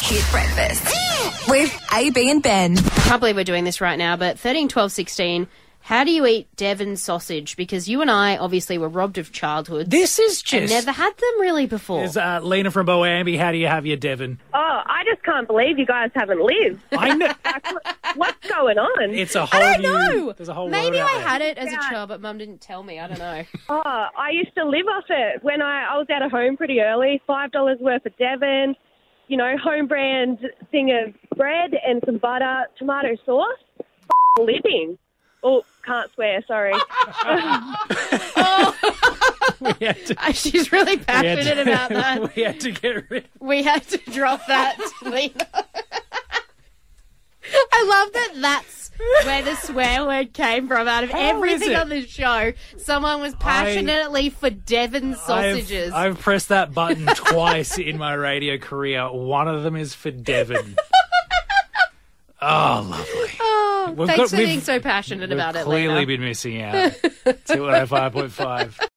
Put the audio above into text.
Hit Breakfast with AB and Ben. I can't believe we're doing this right now, but 13, 12, 16, how do you eat Devon sausage? Because you and I obviously were robbed of childhood. This is and just... never had them really before. There's Lena from Boambi. How do you have your Devon? Oh, I just can't believe you guys haven't lived. I know. What's going on? It's a whole I don't know. There's a whole Maybe world out I there. had it as a Yeah. child, but Mum didn't tell me. I don't know. Oh, I used to live off it when I was out of home pretty early. $5 worth of Devon, home brand thing of bread and some butter, tomato sauce. Living. Oh, can't swear, sorry. We had to, She's really passionate about that. We had to get rid. We had to drop that, Lena. I love that that's where the swear word came from. Out of How everything is it? on the show, someone was passionately for Devon sausages. I've pressed that button twice in my radio career. One of them is for Devon. Oh, lovely. Oh, We've thanks got- for we've- being so passionate about it, We've clearly Lena. been missing out. 205.5.